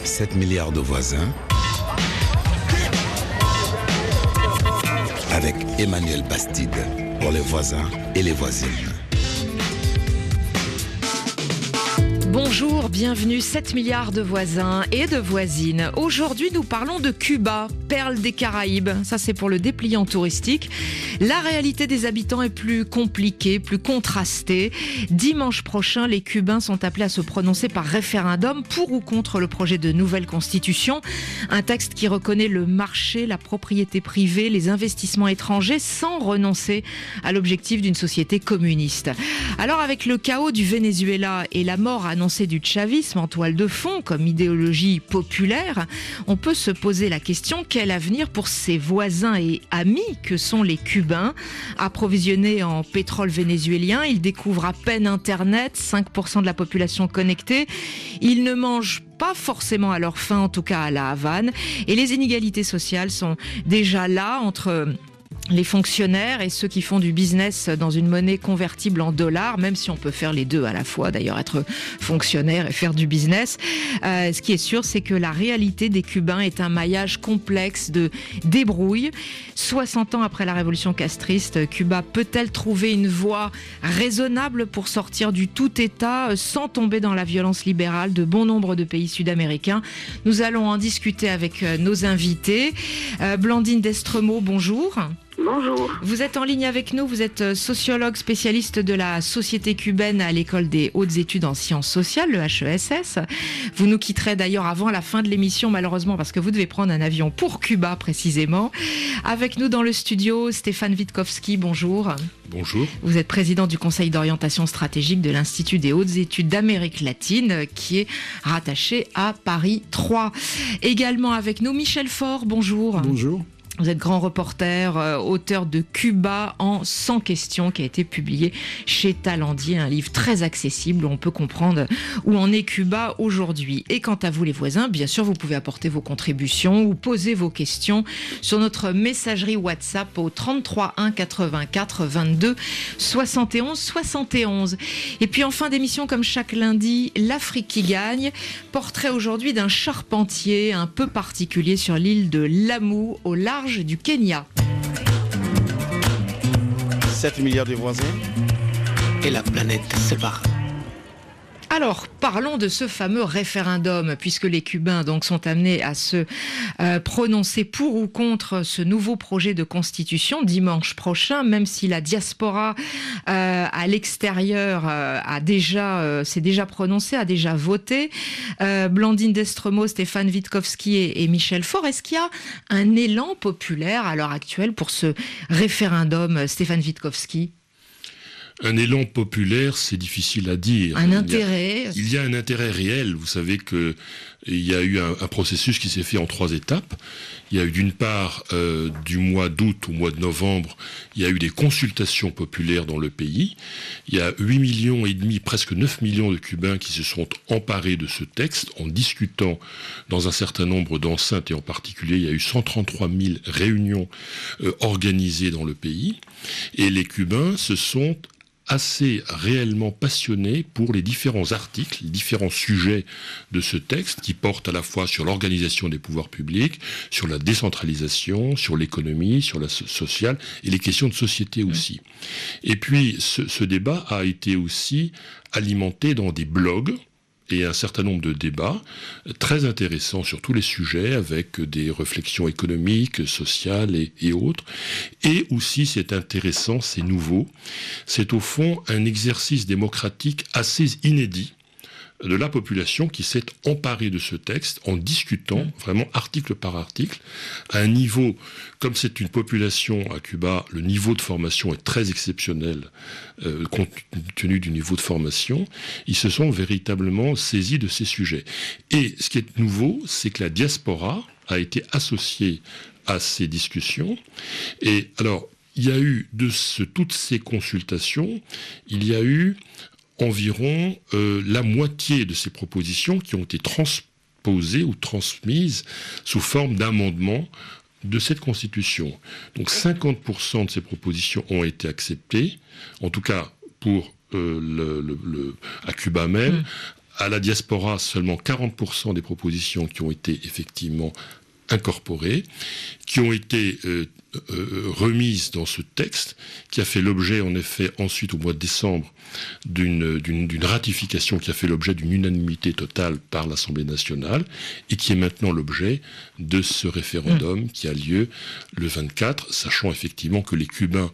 7 milliards de voisins avec Emmanuel Bastide pour les voisins et les voisines. Bonjour, bienvenue, 7 milliards de voisins et de voisines. Aujourd'hui, nous parlons de Cuba, perle des Caraïbes. Ça, c'est pour le dépliant touristique. La réalité des habitants est plus compliquée, plus contrastée. Dimanche prochain, les Cubains sont appelés à se prononcer par référendum pour ou contre le projet de nouvelle constitution. Un texte qui reconnaît le marché, la propriété privée, les investissements étrangers sans renoncer à l'objectif d'une société communiste. Alors, avec le chaos du Venezuela et la mort annoncée du chavisme en toile de fond comme idéologie populaire, on peut se poser la question: quel avenir pour ses voisins et amis que sont les Cubains? Approvisionnés en pétrole vénézuélien, ils découvrent à peine Internet, 5% de la population connectée. Ils ne mangent pas forcément à leur faim, en tout cas à La Havane, et les inégalités sociales sont déjà là entre les fonctionnaires et ceux qui font du business dans une monnaie convertible en dollars, même si on peut faire les deux à la fois, d'ailleurs être fonctionnaire et faire du business. Ce qui est sûr, c'est que la réalité des Cubains est un maillage complexe de débrouilles. 60 ans après la révolution castriste, Cuba peut-elle trouver une voie raisonnable pour sortir du tout-État sans tomber dans la violence libérale de bon nombre de pays sud-américains? Nous allons en discuter avec nos invités. Blandine Destremaux, bonjour. Bonjour. Vous êtes en ligne avec nous, vous êtes sociologue spécialiste de la société cubaine à l'École des hautes études en sciences sociales, le HESS. Vous nous quitterez d'ailleurs avant la fin de l'émission, malheureusement, parce que vous devez prendre un avion pour Cuba précisément. Avec nous dans le studio, Stéphane Witkowski, bonjour. Bonjour. Vous êtes président du Conseil d'orientation stratégique de l'Institut des hautes études d'Amérique latine, qui est rattaché à Paris 3. Également avec nous, Michel Faure, bonjour. Bonjour. Vous êtes grand reporter, auteur de Cuba en 100 questions, qui a été publié chez Talendier, un livre très accessible où on peut comprendre où en est Cuba aujourd'hui. Et quant à vous les voisins, bien sûr, vous pouvez apporter vos contributions ou poser vos questions sur notre messagerie WhatsApp au 33 1 84 22 71 71. Et puis en fin d'émission, comme chaque lundi, l'Afrique qui gagne. Portrait aujourd'hui d'un charpentier un peu particulier sur l'île de Lamu, au large du Kenya. 7 milliards de voisins et la planète sépare. Alors, parlons de ce fameux référendum, puisque les Cubains donc sont amenés à se prononcer pour ou contre ce nouveau projet de constitution dimanche prochain, même si la diaspora à l'extérieur s'est déjà prononcée, a déjà voté. Blandine Destremaux, Stéphane Witkowski et Michel Faure, est-ce qu'il y a un élan populaire à l'heure actuelle pour ce référendum, Stéphane Witkowski? Un élan populaire, c'est difficile à dire. Un intérêt. Il y a un intérêt réel. Vous savez qu'il y a eu un processus qui s'est fait en 3 étapes. Il y a eu d'une part, du mois d'août au mois de novembre, il y a eu des consultations populaires dans le pays. Il y a 8 millions et demi, presque 9 millions de Cubains qui se sont emparés de ce texte en discutant dans un certain nombre d'enceintes, et en particulier, il y a eu 133 000 réunions organisées dans le pays. Et les Cubains se sont assez réellement passionné pour les différents articles, les différents sujets de ce texte qui portent à la fois sur l'organisation des pouvoirs publics, sur la décentralisation, sur l'économie, sur la sociale et les questions de société aussi. Et puis ce débat a été aussi alimenté dans des blogs et un certain nombre de débats très intéressants sur tous les sujets, avec des réflexions économiques, sociales et autres. Et aussi, c'est intéressant, c'est nouveau, c'est au fond un exercice démocratique assez inédit de la population qui s'est emparée de ce texte en discutant vraiment article par article à un niveau, comme c'est une population à Cuba, le niveau de formation est très exceptionnel compte tenu du niveau de formation, ils se sont véritablement saisis de ces sujets. Et ce qui est nouveau, c'est que la diaspora a été associée à ces discussions. Et alors, il y a eu toutes ces consultations, il y a eu environ la moitié de ces propositions qui ont été transposées ou transmises sous forme d'amendements de cette Constitution. Donc 50% de ces propositions ont été acceptées, en tout cas pour à Cuba même, à la diaspora, seulement 40% des propositions qui ont été effectivement incorporées, qui ont été remises dans ce texte, qui a fait l'objet, en effet, ensuite, au mois de décembre, d'une ratification qui a fait l'objet d'une unanimité totale par l'Assemblée nationale, et qui est maintenant l'objet de ce référendum qui a lieu le 24, sachant effectivement que les Cubains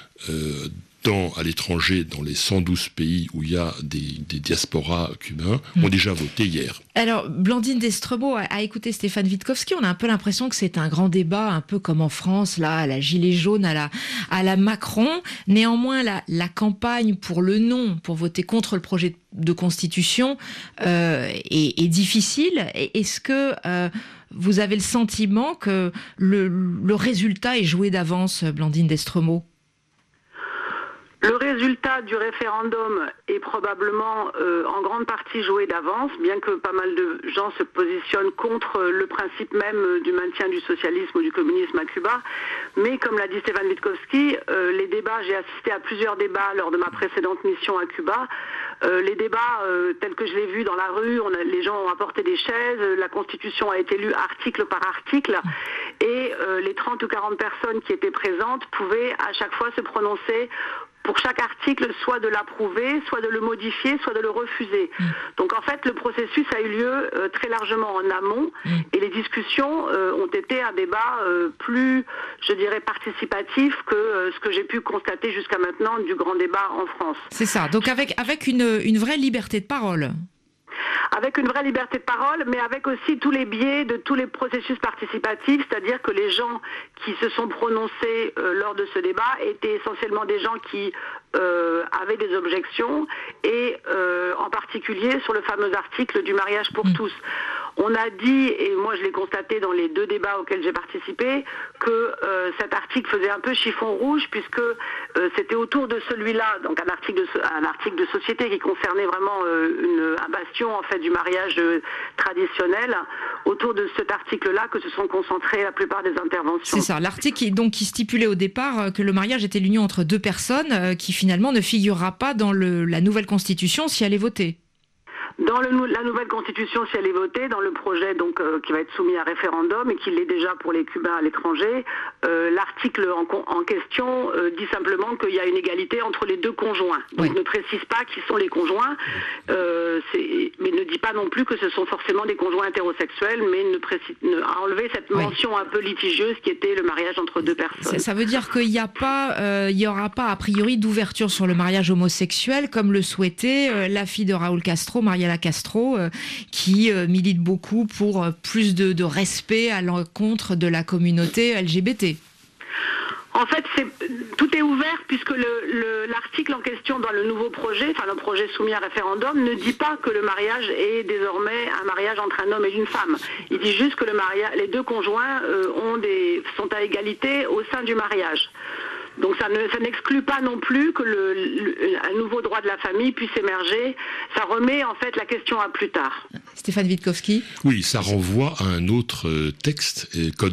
à l'étranger, dans les 112 pays où il y a des diasporas cubains, ont déjà voté hier. Alors, Blandine Destremaux a écouté Stéphane Witkowski. On a un peu l'impression que c'est un grand débat, un peu comme en France, là, à la gilet jaune, à la Macron. Néanmoins, la campagne pour le non, pour voter contre le projet de constitution, est difficile. Est-ce que vous avez le sentiment que le résultat est joué d'avance, Blandine Destremaux ? Le résultat du référendum est probablement en grande partie joué d'avance, bien que pas mal de gens se positionnent contre le principe même du maintien du socialisme ou du communisme à Cuba. Mais comme l'a dit Stéphane Witkowski, les débats, j'ai assisté à plusieurs débats lors de ma précédente mission à Cuba. Les débats tels que je l'ai vu dans la rue, les gens ont apporté des chaises, la Constitution a été lue article par article, et les 30 ou 40 personnes qui étaient présentes pouvaient à chaque fois se prononcer pour chaque article, soit de l'approuver, soit de le modifier, soit de le refuser. Donc en fait, le processus a eu lieu très largement en amont, et les discussions ont été un débat plus, je dirais, participatif que ce que j'ai pu constater jusqu'à maintenant du grand débat en France. C'est ça, donc avec une vraie liberté de parole. Avec une vraie liberté de parole, mais avec aussi tous les biais de tous les processus participatifs, c'est-à-dire que les gens qui se sont prononcés lors de ce débat étaient essentiellement des gens qui avaient des objections, et en particulier sur le fameux article du mariage pour tous. On a dit, et moi je l'ai constaté dans les 2 débats auxquels j'ai participé, que cet article faisait un peu chiffon rouge, puisque c'était autour de celui-là, donc un article de société qui concernait vraiment un bastion en fait du mariage traditionnel, autour de cet article-là que se sont concentrées la plupart des interventions. C'est ça, l'article qui stipulait au départ que le mariage était l'union entre 2 personnes, qui finalement ne figurera pas dans la nouvelle constitution si elle est votée. Dans la nouvelle constitution, si elle est votée, dans le projet donc qui va être soumis à référendum et qui l'est déjà pour les Cubains à l'étranger, l'article en question dit simplement qu'il y a une égalité entre les 2 conjoints. Donc ne précise pas qui sont les conjoints, mais ne dit pas non plus que ce sont forcément des conjoints hétérosexuels, mais a enlevé cette mention un peu litigieuse qui était le mariage entre 2 personnes. Ça veut dire qu'il n'y aura pas a priori d'ouverture sur le mariage homosexuel comme le souhaitait la fille de Raúl Castro, Mariela Castro, qui milite beaucoup pour plus de respect à l'encontre de la communauté LGBT. En fait, tout est ouvert, puisque l'article en question dans le nouveau projet, enfin le projet soumis à référendum, ne dit pas que le mariage est désormais un mariage entre un homme et une femme. Il dit juste que les 2 conjoints sont à égalité au sein du mariage. Donc ça n'exclut pas non plus que un nouveau droit de la famille puisse émerger. Ça remet en fait la question à plus tard. Stéphane Witkowski. Oui, ça renvoie à un autre texte, code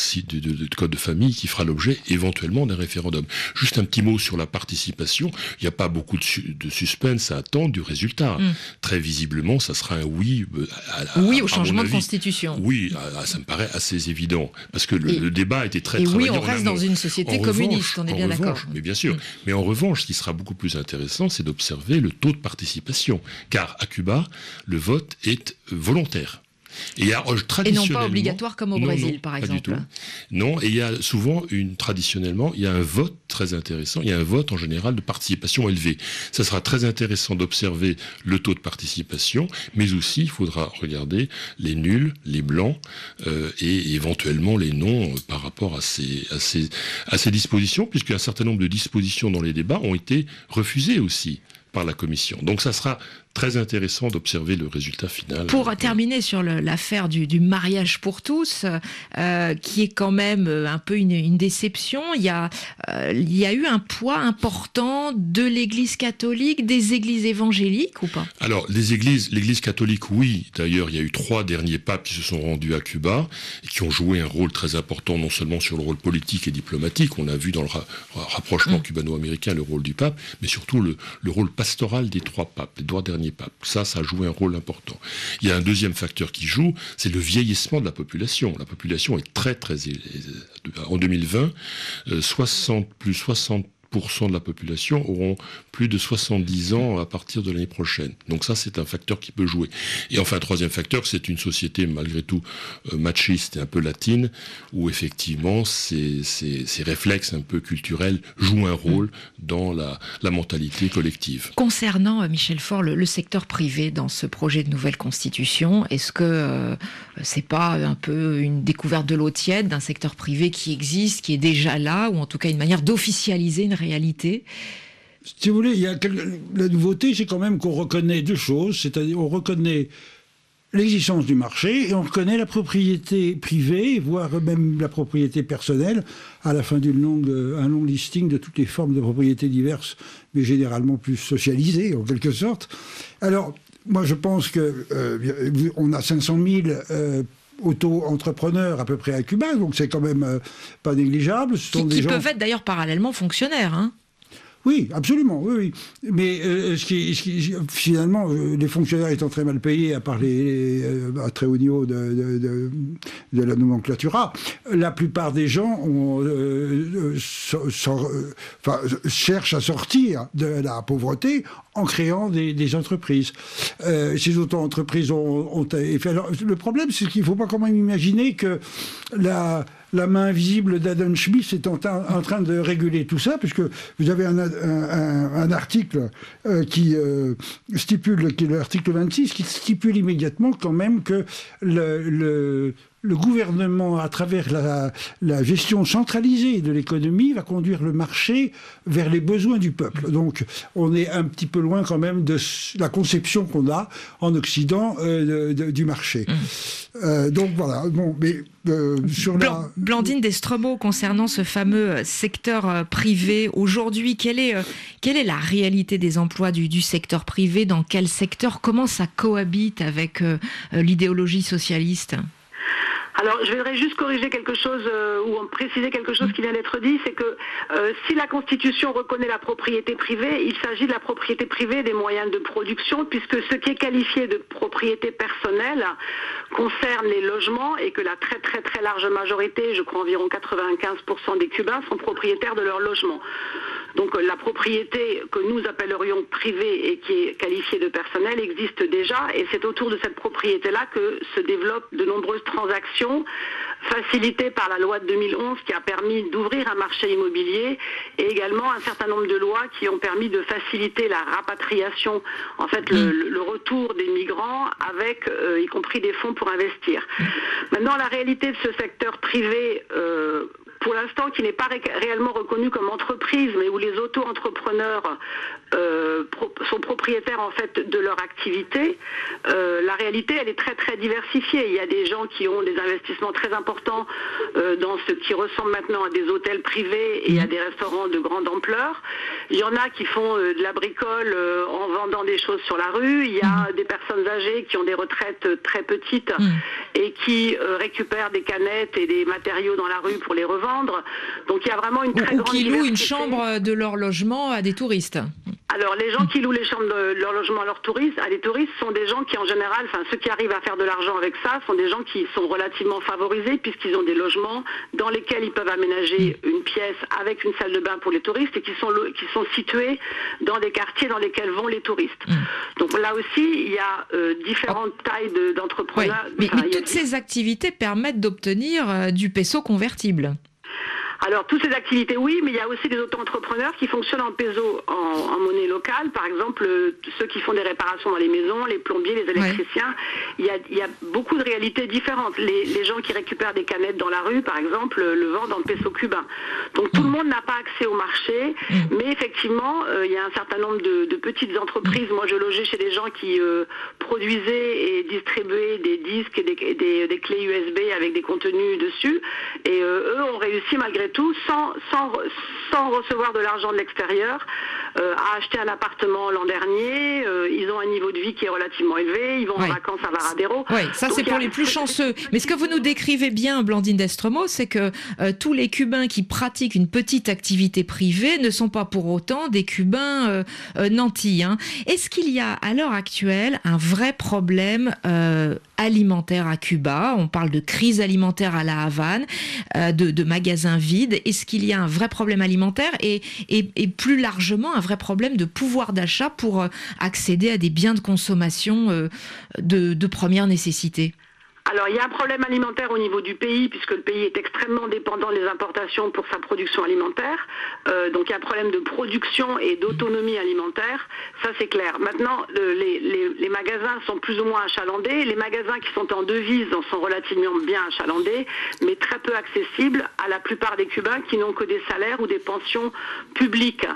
de famille, qui fera l'objet éventuellement d'un référendum. Juste un petit mot sur la participation. Il n'y a pas beaucoup de suspense à attendre du résultat. Très visiblement, ça sera un oui. Oui au changement de constitution. Oui, ça me paraît assez évident, parce que le débat a été très travaillé. Et oui, on reste dans une société communiste. On est bien d'accord. Mais bien sûr. Mais en revanche, ce qui sera beaucoup plus intéressant, c'est d'observer le taux de participation. Car à Cuba, le vote est volontaire. Et non pas obligatoire comme au Brésil, par exemple. Pas du tout. Non, et il y a souvent, traditionnellement, il y a un vote très intéressant, il y a un vote en général de participation élevée. Ça sera très intéressant d'observer le taux de participation, mais aussi il faudra regarder les nuls, les blancs, et éventuellement les non par rapport à ces dispositions, puisqu'un certain nombre de dispositions dans les débats ont été refusées aussi par la Commission. Donc ça sera très intéressant d'observer le résultat final. Pour terminer sur l'affaire du mariage pour tous, qui est quand même un peu une déception, il y a eu un poids important de l'Église catholique, des églises évangéliques ou pas? Alors, l'Église catholique, oui. D'ailleurs, il y a eu 3 derniers papes qui se sont rendus à Cuba et qui ont joué un rôle très important, non seulement sur le rôle politique et diplomatique, on a vu dans le rapprochement cubano-américain le rôle du pape, mais surtout le rôle pastoral des 3 papes, les 3 derniers dernier pape. Ça joue un rôle important. Il y a un deuxième facteur qui joue, c'est le vieillissement de la population. La population est très en 2020, 60 de la population auront plus de 70 ans à partir de l'année prochaine. Donc ça, c'est un facteur qui peut jouer. Et enfin, troisième facteur, c'est une société malgré tout machiste et un peu latine, où effectivement, ces réflexes un peu culturels jouent un rôle dans la mentalité collective. Concernant, Michel Faure, le secteur privé dans ce projet de nouvelle constitution, est-ce que c'est pas un peu une découverte de l'eau tiède d'un secteur privé qui existe, qui est déjà là, ou en tout cas une manière d'officialiser une réalité? Si vous voulez, la nouveauté, c'est quand même qu'on reconnaît deux choses, c'est-à-dire on reconnaît l'existence du marché et on reconnaît la propriété privée, voire même la propriété personnelle, à la fin un long listing de toutes les formes de propriété diverses, mais généralement plus socialisées en quelque sorte. Alors, moi je pense qu'on a 500 000 auto-entrepreneurs à peu près à Cuba, donc c'est quand même pas négligeable. Ce sont qui peuvent être d'ailleurs parallèlement fonctionnaires, hein. Oui, absolument, oui. Mais finalement, les fonctionnaires étant très mal payés, à part à très haut niveau de la nomenclatura, la plupart des gens cherchent à sortir de la pauvreté en créant des entreprises. Ces auto-entreprises ont fait. Alors, le problème, c'est qu'il ne faut pas quand même imaginer que la main invisible d'Adam Smith est en train de réguler tout ça, puisque vous avez un article qui stipule, qui est l'article 26, qui stipule immédiatement quand même que le gouvernement, à travers la gestion centralisée de l'économie, va conduire le marché vers les besoins du peuple. Donc, on est un petit peu loin quand même de la conception qu'on a en Occident du marché. Donc voilà. Bon, mais Blandine Destrobo, concernant ce fameux secteur privé aujourd'hui, quelle est la réalité des emplois du secteur privé? Dans quel secteur? Comment ça cohabite avec l'idéologie socialiste? Alors, je voudrais juste corriger quelque chose ou préciser quelque chose qui vient d'être dit, c'est que si la Constitution reconnaît la propriété privée, il s'agit de la propriété privée des moyens de production, puisque ce qui est qualifié de propriété personnelle concerne les logements et que la très très très large majorité, je crois environ 95% des Cubains, sont propriétaires de leur logement. Donc la propriété que nous appellerions privée et qui est qualifiée de personnelle existe déjà, et c'est autour de cette propriété-là que se développent de nombreuses transactions facilitées par la loi de 2011 qui a permis d'ouvrir un marché immobilier, et également un certain nombre de lois qui ont permis de faciliter la rapatriation, en fait le retour des migrants avec y compris des fonds pour investir. Maintenant, la réalité de ce secteur privé, pour l'instant, qui n'est pas réellement reconnu comme entreprise, mais où les auto-entrepreneurs sont propriétaires en fait de leur activité, la réalité, elle est très très diversifiée. Il y a des gens qui ont des investissements très importants dans ce qui ressemble maintenant à des hôtels privés et à des restaurants de grande ampleur. Il y en a qui font de la bricole en vendant des choses sur la rue. Il y a des personnes âgées qui ont des retraites très petites et qui récupèrent des canettes et des matériaux dans la rue pour les revendre. Donc il y a vraiment une très grande diversité. Ou qui louent une chambre de leur logement à des touristes. Alors les gens qui louent les chambres de leur logement à des touristes sont des gens qui en général, enfin ceux qui arrivent à faire de l'argent avec ça, sont des gens qui sont relativement favorisés puisqu'ils ont des logements dans lesquels ils peuvent aménager une pièce avec une salle de bain pour les touristes et qui sont situés dans des quartiers dans lesquels vont les touristes. Donc là aussi, il y a différentes tailles d'entrepreneurs. Ouais. Mais toutes ces activités permettent d'obtenir du peso convertible. Alors, toutes ces activités, oui, mais il y a aussi des auto-entrepreneurs qui fonctionnent en peso, en monnaie locale. Par exemple, ceux qui font des réparations dans les maisons, les plombiers, les électriciens. Ouais. Il y a beaucoup de réalités différentes. Les gens qui récupèrent des canettes dans la rue, par exemple, le vendent en peso cubain. Donc, tout le monde n'a pas accès au marché, mais effectivement, il y a un certain nombre de petites entreprises. Moi, je logeais chez des gens qui produisaient et distribuaient des disques et des clés USB avec des contenus dessus. Et eux ont réussi, malgré malgré tout, sans recevoir de l'argent de l'extérieur, a acheté un appartement l'an dernier. Ils ont un niveau de vie qui est relativement élevé. Ils vont en vacances à Varadero. Oui, ça c'est pour les plus chanceux. Mais ce que vous nous décrivez bien, Blandine Destromo, c'est que tous les Cubains qui pratiquent une petite activité privée ne sont pas pour autant des Cubains nantis. Hein. Est-ce qu'il y a à l'heure actuelle un vrai problème alimentaire à Cuba? On parle de crise alimentaire à La Havane, de magasins vides. Est-ce qu'il y a un vrai problème alimentaire et plus largement un vrai problème de pouvoir d'achat pour accéder à des biens de consommation de première nécessité? Alors, il y a un problème alimentaire au niveau du pays, puisque le pays est extrêmement dépendant des importations pour sa production alimentaire. Donc, il y a un problème de production et d'autonomie alimentaire. Ça, c'est clair. Maintenant, les magasins sont plus ou moins achalandés. Les magasins qui sont en devise en sont relativement bien achalandés, mais très peu accessibles à la plupart des Cubains qui n'ont que des salaires ou des pensions publiques.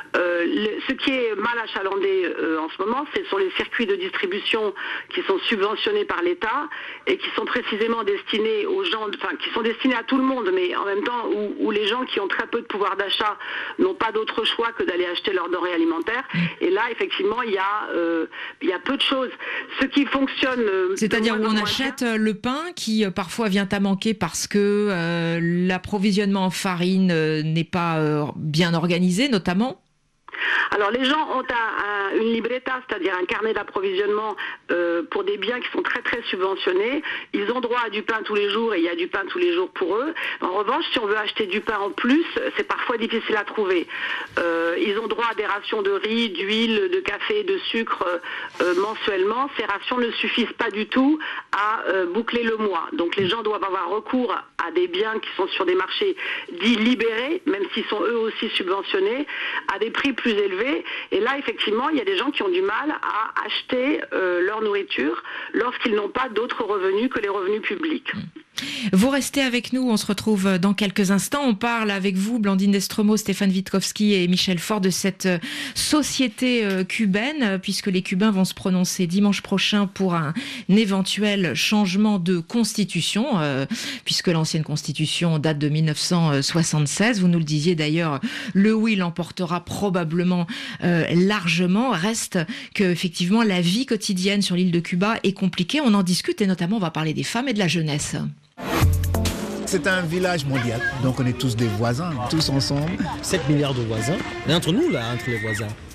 Ce qui est mal achalandé en ce moment, ce sont les circuits de distribution qui sont subventionnés par l'État et qui sont précisément destinés aux gens, enfin qui sont destinés à tout le monde, mais en même temps où les gens qui ont très peu de pouvoir d'achat n'ont pas d'autre choix que d'aller acheter leurs denrées alimentaires. Et là, effectivement, il y a peu de choses. Ce qui fonctionne... C'est-à-dire où on achète le pain qui parfois vient à manquer parce que l'approvisionnement en farine n'est pas bien organisé, notamment. Alors les gens ont une libreta, c'est-à-dire un carnet d'approvisionnement pour des biens qui sont très très subventionnés. Ils ont droit à du pain tous les jours et il y a du pain tous les jours pour eux. En revanche, si on veut acheter du pain en plus, c'est parfois difficile à trouver. Ils ont droit à des rations de riz, d'huile, de café, de sucre mensuellement. Ces rations ne suffisent pas du tout à boucler le mois. Donc les gens doivent avoir recours à des biens qui sont sur des marchés dits libérés, même s'ils sont eux aussi subventionnés, à des prix plus élevés. Et là, effectivement, il y a des gens qui ont du mal à acheter leur nourriture lorsqu'ils n'ont pas d'autres revenus que les revenus publics. Vous restez avec nous, on se retrouve dans quelques instants. On parle avec vous, Blandine Destromo, Stéphane Witkowski et Michel Faure, de cette société cubaine, puisque les Cubains vont se prononcer dimanche prochain pour un éventuel changement de constitution, puisque l'ancienne constitution date de 1976. Vous nous le disiez d'ailleurs, le oui l'emportera probablement largement. Reste que, effectivement, la vie quotidienne sur l'île de Cuba est compliquée. On en discute et notamment on va parler des femmes et de la jeunesse. C'est un village mondial, donc on est tous des voisins, tous ensemble. 7 milliards de voisins. Et entre nous, là, entre les voisins. Hein ?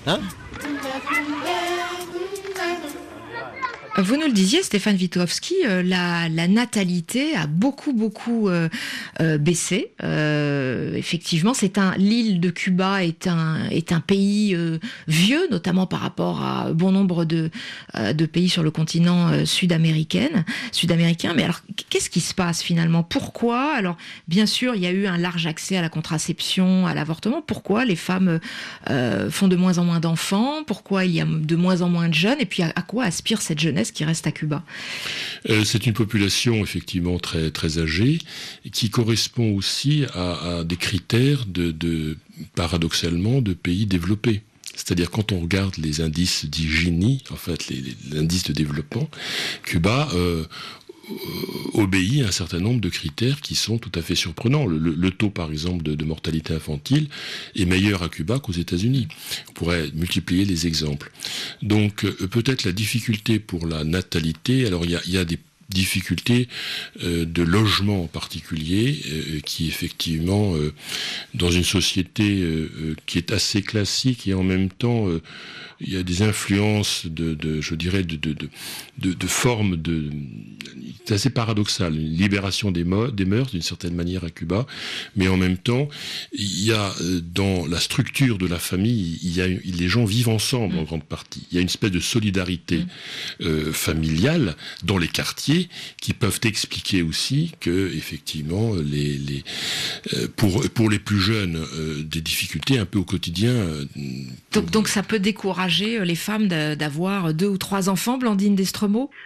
Vous nous le disiez, Stéphane Witkowski, la natalité a beaucoup baissé. Effectivement, l'île de Cuba est un pays vieux, notamment par rapport à bon nombre de pays sur le continent sud-américain. Mais alors, qu'est-ce qui se passe finalement? Pourquoi? Alors, bien sûr, il y a eu un large accès à la contraception, à l'avortement. Pourquoi les femmes font de moins en moins d'enfants? Pourquoi il y a de moins en moins de jeunes? Et puis, à quoi aspire cette jeunesse qui reste à Cuba? C'est une population effectivement très très âgée qui correspond aussi à des critères paradoxalement de pays développés. C'est-à-dire quand on regarde les indices dits Gini, en fait l'indice de développement, Cuba obéit à un certain nombre de critères qui sont tout à fait surprenants. Le taux, par exemple, de mortalité infantile est meilleur à Cuba qu'aux États-Unis. On pourrait multiplier les exemples. Donc, peut-être la difficulté pour la natalité, alors il y a des difficultés de logement en particulier, qui effectivement, dans une société qui est assez classique et en même temps, il y a des influences je dirais, de formes c'est assez paradoxal, une libération des mœurs d'une certaine manière à Cuba, mais en même temps, il y a dans la structure de la famille, les gens vivent ensemble en grande partie. Il y a une espèce de solidarité familiale dans les quartiers qui peuvent expliquer aussi que effectivement pour les plus jeunes des difficultés un peu au quotidien. Donc ça peut décourager les femmes d'avoir 2 ou 3 enfants, Blandine Destromo?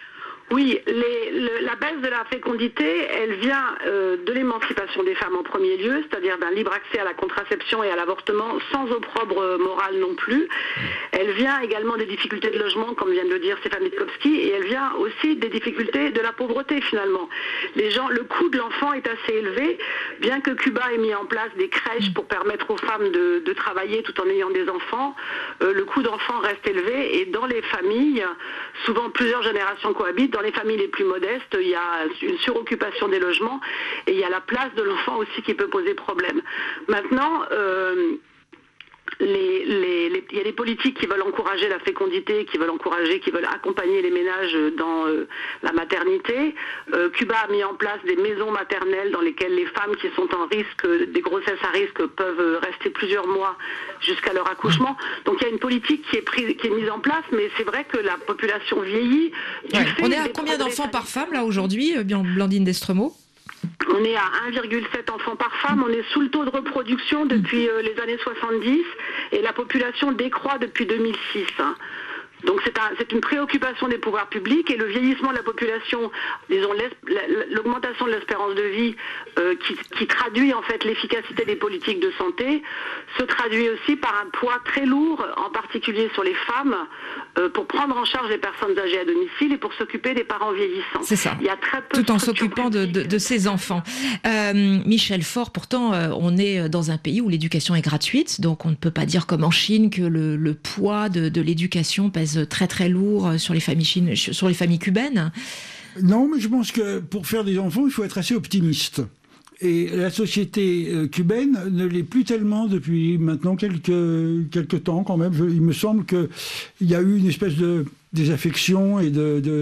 Oui, la baisse de la fécondité, elle vient de l'émancipation des femmes en premier lieu, c'est-à-dire d'un libre accès à la contraception et à l'avortement sans opprobre moral non plus. Elle vient également des difficultés de logement, comme vient de le dire Stéphane Mitkowski, et elle vient aussi des difficultés de la pauvreté finalement. Le coût de l'enfant est assez élevé, bien que Cuba ait mis en place des crèches pour permettre aux femmes de travailler tout en ayant des enfants. Le coût d'enfant reste élevé et dans les familles, souvent plusieurs générations cohabitent. Dans les familles les plus modestes, il y a une suroccupation des logements et il y a la place de l'enfant aussi qui peut poser problème. Maintenant, il y a des politiques qui veulent encourager la fécondité, qui veulent accompagner les ménages dans la maternité. Cuba a mis en place des maisons maternelles dans lesquelles les femmes qui sont en risque, des grossesses à risque, peuvent rester plusieurs mois jusqu'à leur accouchement. Donc il y a une politique qui est mise en place, mais c'est vrai que la population vieillit. On est à combien d'enfants par femme là aujourd'hui, Blandine Destremaux ? On est à 1,7 enfants par femme, on est sous le taux de reproduction depuis les années 70 et la population décroît depuis 2006. Donc c'est une préoccupation des pouvoirs publics et le vieillissement de la population, disons l'augmentation de l'espérance de vie qui traduit en fait l'efficacité des politiques de santé, se traduit aussi par un poids très lourd, en particulier sur les femmes, pour prendre en charge les personnes âgées à domicile et pour s'occuper des parents vieillissants. C'est ça. Il y a très peu tout en s'occupant de ses enfants. Michel Faure, pourtant, on est dans un pays où l'éducation est gratuite, donc on ne peut pas dire comme en Chine que le poids de l'éducation pèse très très lourd sur les familles cubaines. Non, mais je pense que pour faire des enfants, il faut être assez optimiste. Et la société cubaine ne l'est plus tellement depuis maintenant quelques temps quand même. Il me semble qu'il y a eu une espèce de désaffection et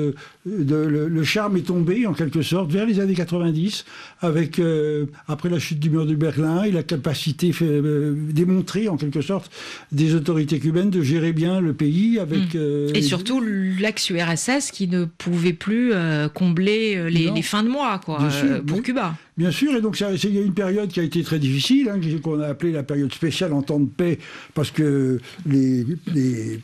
le charme est tombé en quelque sorte vers les années 90 avec après la chute du mur de Berlin et la capacité démontrée en quelque sorte des autorités cubaines de gérer bien le pays avec et surtout l'ex-URSS qui ne pouvait plus combler les fins de mois pour Cuba. Bien sûr, et donc il y a une période qui a été très difficile, qu'on a appelée la période spéciale en temps de paix, parce que les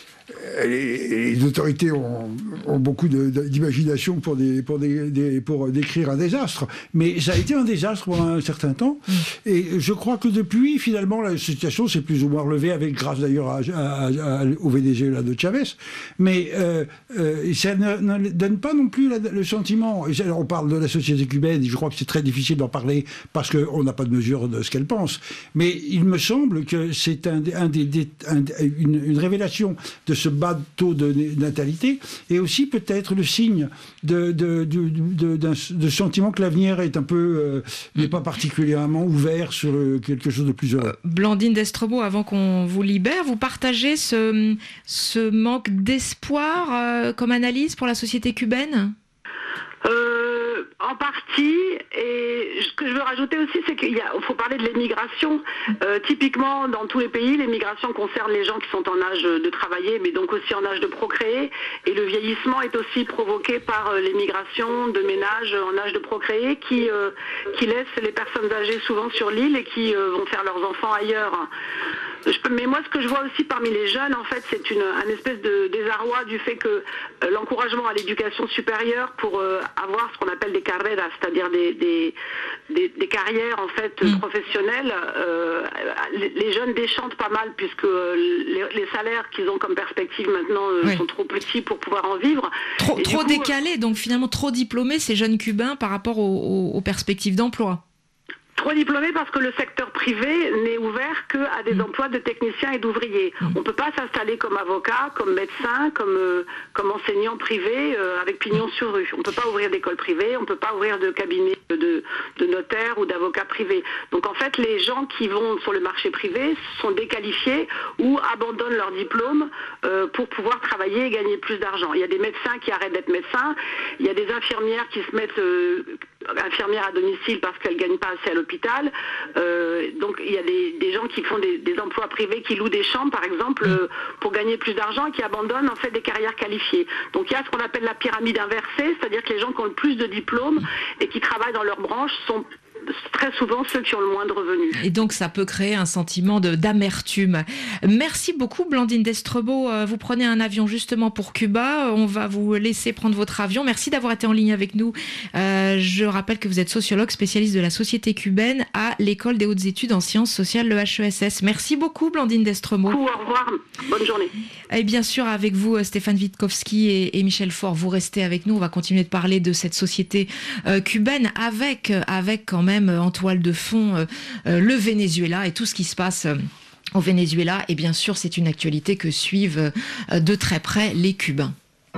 autorités ont beaucoup d'imagination pour décrire un désastre. Mais ça a été un désastre pendant un certain temps. Et je crois que depuis, finalement, la situation s'est plus ou moins relevée, grâce d'ailleurs au Venezuela de Chavez. Mais ça ne donne pas non plus le sentiment. Alors, on parle de la société cubaine, et je crois que c'est très difficile d'en parler parce qu'on n'a pas de mesure de ce qu'elle pense. Mais il me semble que c'est une révélation de ce bas taux de natalité, et aussi peut-être le signe de sentiment que l'avenir est un peu n'est pas particulièrement ouvert sur quelque chose de plus heureux. Blandine Destremaux, avant qu'on vous libère, vous partagez ce manque d'espoir comme analyse pour la société cubaine ? En partie, et ce que je veux rajouter aussi, c'est qu'il faut parler de l'émigration. Typiquement, dans tous les pays, l'émigration concerne les gens qui sont en âge de travailler, mais donc aussi en âge de procréer. Et le vieillissement est aussi provoqué par l'émigration de ménages en âge de procréer qui laissent les personnes âgées souvent sur l'île et qui vont faire leurs enfants ailleurs. Mais moi, ce que je vois aussi parmi les jeunes, en fait, c'est un espèce de désarroi du fait que l'encouragement à l'éducation supérieure pour avoir ce qu'on appelle des carreras, c'est-à-dire des carrières en fait professionnelles, les jeunes déchantent pas mal puisque les salaires qu'ils ont comme perspective maintenant sont trop petits pour pouvoir en vivre. Trop décalés, donc finalement trop diplômés ces jeunes cubains par rapport aux perspectives d'emploi. Trop diplômés parce que le secteur privé n'est ouvert qu'à des emplois de techniciens et d'ouvriers. On ne peut pas s'installer comme avocat, comme médecin, comme enseignant privé avec pignon sur rue. On ne peut pas ouvrir d'école privée, on ne peut pas ouvrir de cabinet de notaire ou d'avocat privé. Donc en fait, les gens qui vont sur le marché privé sont déqualifiés ou abandonnent leur diplôme pour pouvoir travailler et gagner plus d'argent. Il y a des médecins qui arrêtent d'être médecins, il y a des infirmières qui se mettent infirmières à domicile parce qu'elles ne gagnent pas assez à l'hôpital. Donc il y a des gens qui font des emplois privés, qui louent des chambres par exemple pour gagner plus d'argent et qui abandonnent en fait des carrières qualifiées. Donc il y a ce qu'on appelle la pyramide inversée, c'est-à-dire que les gens qui ont le plus de diplômes et qui travaillent dans leur branche sont très souvent ceux qui ont le moins de revenus. Et donc ça peut créer un sentiment d'amertume. Merci beaucoup Blandine Destrebo. Vous prenez un avion justement pour Cuba. On va vous laisser prendre votre avion. Merci d'avoir été en ligne avec nous. Je rappelle que vous êtes sociologue spécialiste de la société cubaine à l'École des hautes études en sciences sociales, le HESS. Merci beaucoup Blandine Destrebo. Au revoir, bonne journée. Et bien sûr avec vous Stéphane Witkowski et Michel Faure, vous restez avec nous. On va continuer de parler de cette société cubaine avec quand même en toile de fond le Venezuela et tout ce qui se passe au Venezuela. Et bien sûr, c'est une actualité que suivent de très près les Cubains.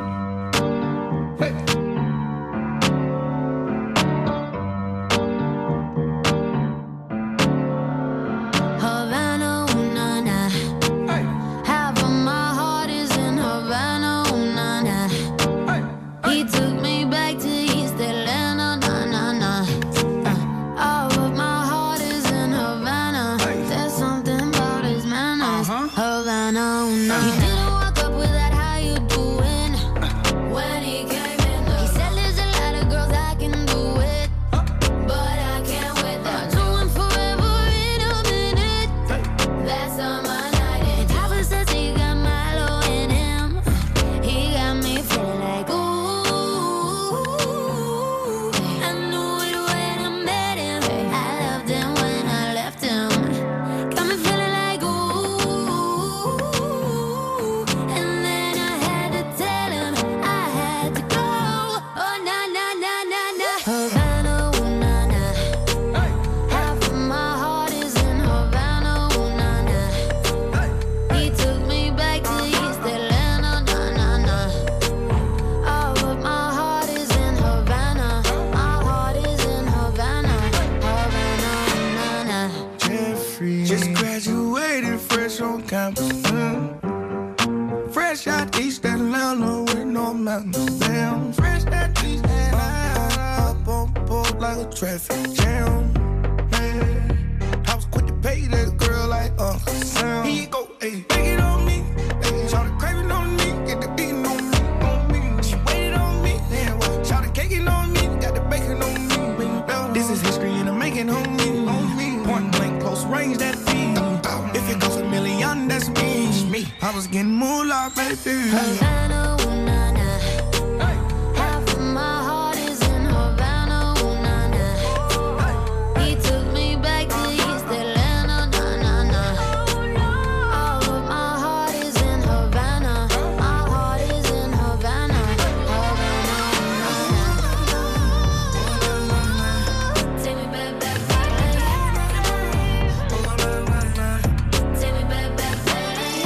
Traffic jam, man. I was quick to pay that girl like Sam. Here you go, ayy, take it on me. Shout the craving on me, get the beating on me. She waited on me, shout the caking on me, got the bacon on me. This is history and I'm making on me. Point blank, close range, that feed. If it goes a million, that's me. I was getting moolah, baby. Havana, ooh, nah, nah. Half of my heart is in Havana, ooh, nah, nah. He took me back to East Atlanta, nah, nah, nah. All of my heart is in Havana. My heart is in Havana, Havana, ooh, nah, nah. Take me back, back, back. Take me back, back, back.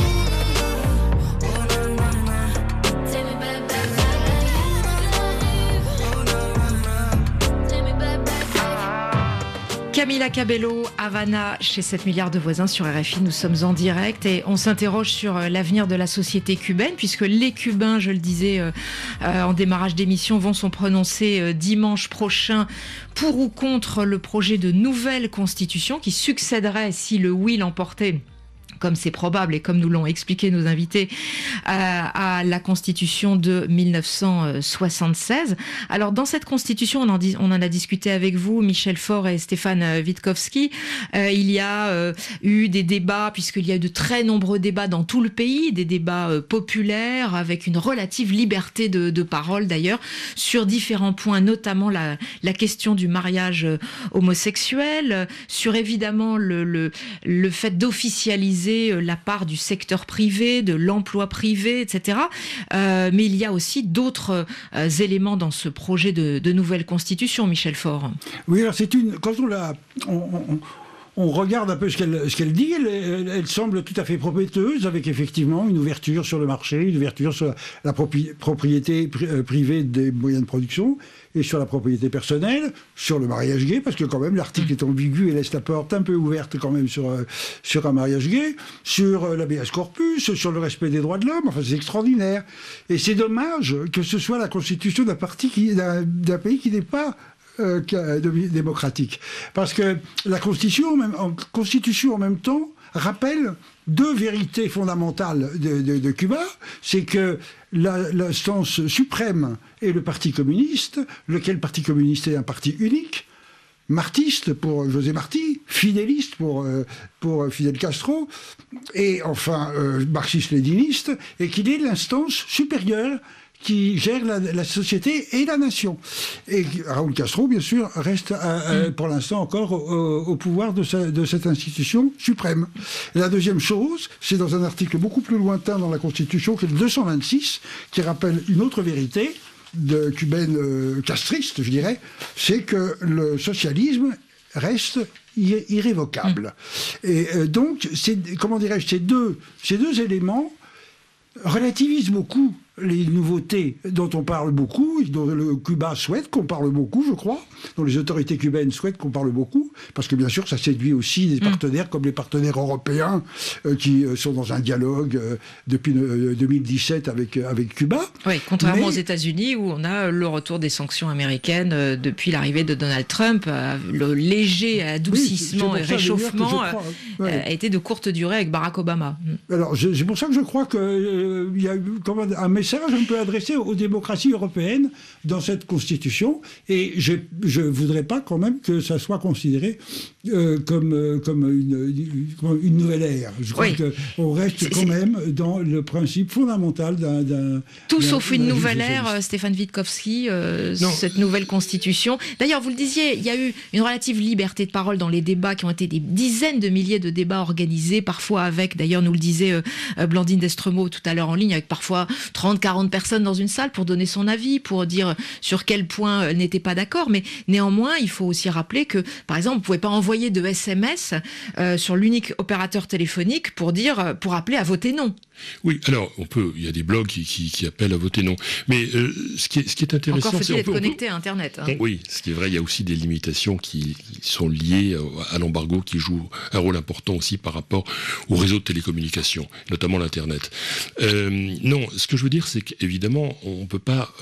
Camila Cabello, Havana, chez 7 milliards de voisins sur RFI. Nous sommes en direct et on s'interroge sur l'avenir de la société cubaine, puisque les Cubains, je le disais en démarrage d'émission, vont se prononcer dimanche prochain pour ou contre le projet de nouvelle constitution qui succéderait, si le oui l'emportait, comme c'est probable et comme nous l'ont expliqué nos invités, à la Constitution de 1976. Alors dans cette Constitution, on en a discuté avec vous, Michel Faure et Stéphane Witkowski. Il y a eu des débats, puisqu'il y a eu de très nombreux débats dans tout le pays, des débats populaires avec une relative liberté de parole d'ailleurs, sur différents points, notamment la question du mariage homosexuel, sur évidemment le fait d'officialiser la part du secteur privé, de l'emploi privé, etc. Mais il y a aussi d'autres éléments dans ce projet de nouvelle constitution, Michel Faure. Oui, alors quand on regarde un peu ce qu'elle dit, elle semble tout à fait prometteuse, avec effectivement une ouverture sur le marché, une ouverture sur la propriété privée des moyens de production, et sur la propriété personnelle, sur le mariage gay, parce que quand même l'article est ambigu et laisse la porte un peu ouverte quand même sur un mariage gay, sur l'habeas corpus, sur le respect des droits de l'homme. Enfin, c'est extraordinaire. Et c'est dommage que ce soit la constitution d'un pays qui n'est pas démocratique. Parce que la constitution en même temps rappelle deux vérités fondamentales de Cuba. C'est que l'instance suprême est le Parti communiste, lequel Parti communiste est un parti unique, martiste pour José Martí, fidéliste pour Fidel Castro, et enfin marxiste-léniniste, et qu'il est l'instance supérieure qui gère la société et la nation. Et Raúl Castro, bien sûr, reste pour l'instant encore au pouvoir de cette institution suprême. Et la deuxième chose, c'est dans un article beaucoup plus lointain dans la Constitution, qui est le 226, qui rappelle une autre vérité, cubaine castriste, je dirais, c'est que le socialisme reste irrévocable. Et donc, comment dirais-je, ces deux éléments relativisent beaucoup les nouveautés dont on parle beaucoup, dont le Cuba souhaite qu'on parle beaucoup, je crois, dont les autorités cubaines souhaitent qu'on parle beaucoup, parce que bien sûr ça séduit aussi des partenaires comme les partenaires européens qui sont dans un dialogue depuis 2017 avec Cuba. Oui, contrairement aux États-Unis où on a le retour des sanctions américaines depuis l'arrivée de Donald Trump, le léger adoucissement et réchauffement a été de courte durée avec Barack Obama. Alors c'est pour ça que je crois qu'il y a un message un peu adressé aux démocraties européennes dans cette constitution, et je ne voudrais pas quand même que ça soit considéré comme une nouvelle ère. Je crois qu'on reste quand même dans le principe fondamental d'un... Tout sauf une nouvelle ère, Stéphane Witkowski, cette nouvelle constitution. D'ailleurs, vous le disiez, il y a eu une relative liberté de parole dans les débats qui ont été des dizaines de milliers de débats organisés, parfois avec, d'ailleurs nous le disait Blandine Destremaux tout à l'heure en ligne, avec parfois 30-40 personnes dans une salle pour donner son avis, pour dire sur quel point elle n'était pas d'accord. Mais néanmoins, il faut aussi rappeler que, par exemple, vous ne pouvez pas envoyer de SMS sur l'unique opérateur téléphonique pour appeler à voter non. Oui, alors il y a des blogs qui appellent à voter non. Mais ce qui est intéressant, encore faut-il être connecté à Internet. Hein. Oui, ce qui est vrai, il y a aussi des limitations qui sont liées à l'embargo, qui joue un rôle important aussi par rapport au réseau de télécommunications, notamment l'Internet. Non, ce que je veux dire, c'est qu'évidemment, on ne peut pas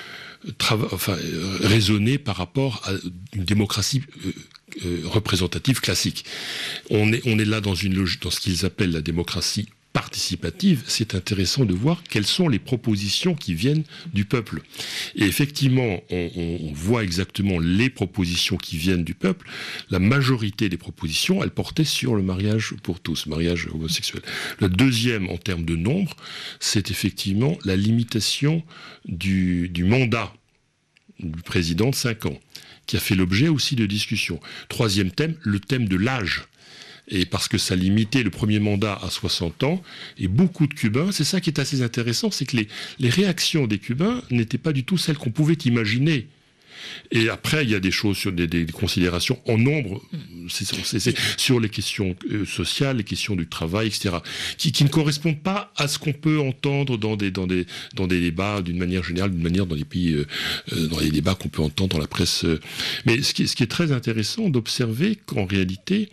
raisonner par rapport à une démocratie représentative classique. On est là dans ce qu'ils appellent la démocratie participative. C'est intéressant de voir quelles sont les propositions qui viennent du peuple. Et effectivement, on voit exactement les propositions qui viennent du peuple. La majorité des propositions, elles portaient sur le mariage pour tous, mariage homosexuel. Le deuxième, en termes de nombre, c'est effectivement la limitation du mandat du président de 5 ans, qui a fait l'objet aussi de discussions. Troisième thème, le thème de l'âge. Et parce que ça limitait le premier mandat à 60 ans, et beaucoup de Cubains, c'est ça qui est assez intéressant, c'est que les réactions des Cubains n'étaient pas du tout celles qu'on pouvait imaginer. Et après, il y a des choses sur des considérations en nombre, c'est sur les questions sociales, les questions du travail, etc., qui ne correspondent pas à ce qu'on peut entendre dans des débats d'une manière générale, dans les pays, dans les débats qu'on peut entendre dans la presse. Mais ce qui est très intéressant d'observer qu'en réalité,